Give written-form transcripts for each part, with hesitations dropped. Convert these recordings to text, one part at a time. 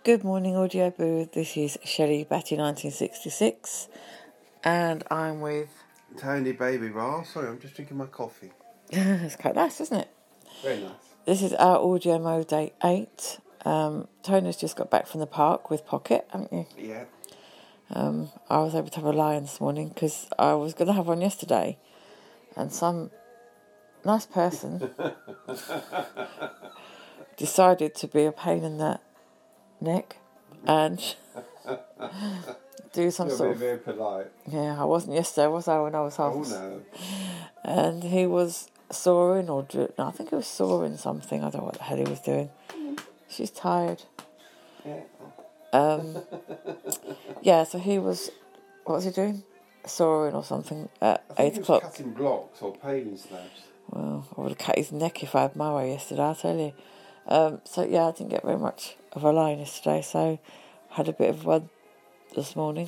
Good morning, Audio Boo. This is Shelley Batty 1966, and I'm with Tony Baby Ra. Sorry, I'm just drinking my coffee. it's quite nice, isn't it? Very nice. This is our audio mode day 8. Tony's just got back from the park with Pocket, haven't you? Yeah. I was able to have a lion this morning because I was going to have one yesterday, and some nice person decided to be a pain in the neck and do some You're sort of... very polite. Yeah, I wasn't yesterday, was I, when I was half... Oh, no. And he was sawing no, I think he was sawing something. I don't know what the hell he was doing. She's tired. Yeah. Yeah, so he was... What was he doing? Sawing or something at 8 o'clock. Cutting blocks or paving slabs. Well, I would have cut his neck if I had my way yesterday, I'll tell you. So, yeah, I didn't get very much of a line yesterday, so I had a bit of one this morning.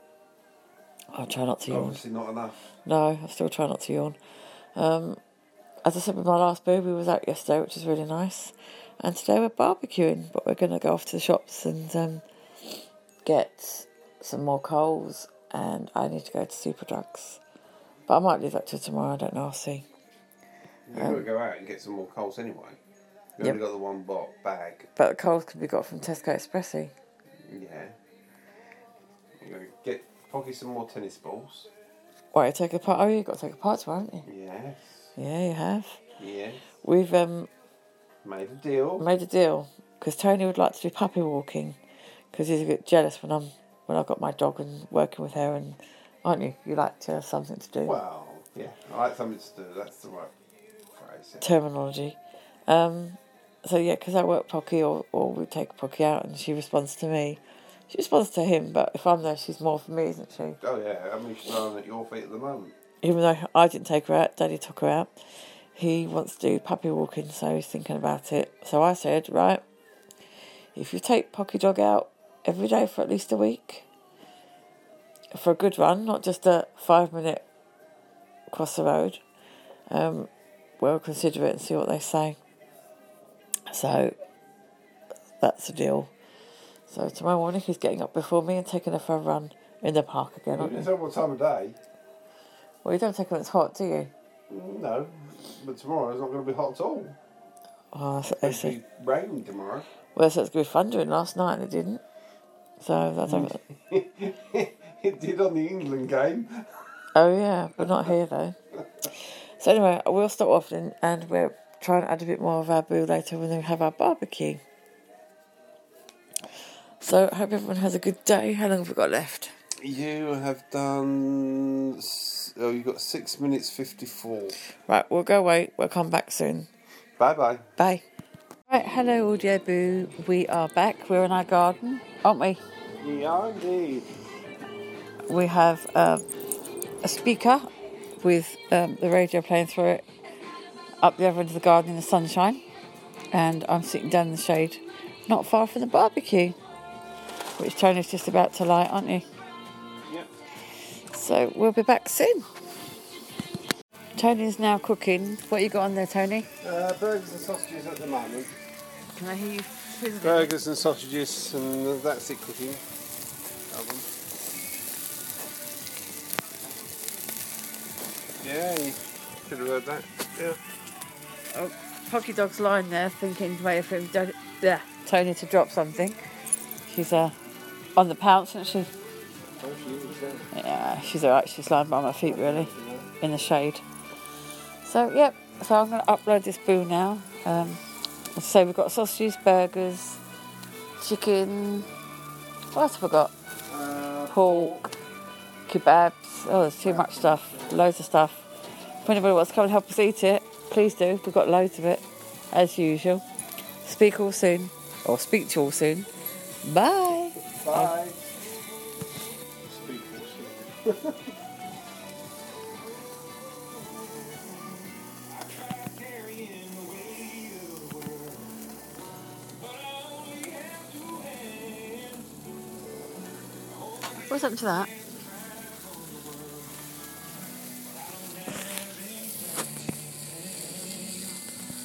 I'll try not to yawn. Obviously not enough. No, I still try not to yawn. As I said with my last boo, we was out yesterday, which is really nice. And today we're barbecuing, but we're going to go off to the shops and get some more coals, and I need to go to Superdrugs. But I might leave that till tomorrow, I don't know, I'll see. We've got to go out and get some more coals anyway. We've only got the one bag. But the coals can be got from Tesco Expressi. Yeah. You're going to get Pocky some more tennis balls. Wait, take a part? Oh, you've got to take a part tomorrow, haven't you? Yes. Yeah, you have. Yes. We've made a deal. Made a deal because Tony would like to do puppy walking because he's a bit jealous when I've got my dog and working with her, and aren't you? You like to have something to do. Well, yeah, I like something to do. That's the right phrase. Yeah. Terminology. So yeah, because I work Pocky or we take Pocky out and she responds to me. She responds to him, but if I'm there, she's more for me, isn't she? Oh yeah, I mean she's lying at your feet at the moment. Even though I didn't take her out, Daddy took her out. He wants to do puppy walking, so he's thinking about it. So I said, right, if you take Pocky Dog out every day for at least a week, for a good run, not just a 5-minute across the road, we'll consider it and see what they say. So that's the deal. So tomorrow morning he's getting up before me and taking her for a run in the park again. You tell what time of day. Well, you don't take her when it's hot, do you? No, but tomorrow it's not going to be hot at all. Oh, It's going to be raining tomorrow. Well, so it's going to be thundering last night and it didn't. So that's It did on the England game. Oh yeah, but not here though. So anyway, we'll start off and we're trying to add a bit more of our boo later when we have our barbecue. So I hope everyone has a good day. How long have we got left? You have done... Oh, you've got 6 minutes 54. Right, we'll go away. We'll come back soon. Bye-bye. Bye. Right, hello Audio Boo. We are back. We're in our garden, aren't we? Yeah, indeed. We have a speaker with the radio playing through it up the other end of the garden in the sunshine, and I'm sitting down in the shade not far from the barbecue, which Tony's just about to light, aren't you? Yep. So we'll be back soon. Tony's now cooking. What you got on there, Tony? Burgers and sausages at the moment. Can I hear you? Burgers and sausages, and that's it cooking. Yeah, you should have heard that. Yeah. Oh, Pocky Dog's lying there thinking, waiting for him, Tony to drop something. She's on the pounce, isn't she? Oh, she is, yeah. Yeah, she's alright. She's lying by my feet, really, in the shade. So, yep. So I'm going to upload this boo now. So we've got sausages, burgers, chicken. What else have I got? Pork, kebabs. Oh, there's too much stuff. Loads of stuff. If anybody wants to come and help us eat it, please do. We've got loads of it, as usual. Speak all soon. Or speak to you all soon. Bye. Bye. Speak all soon. What's happened to that?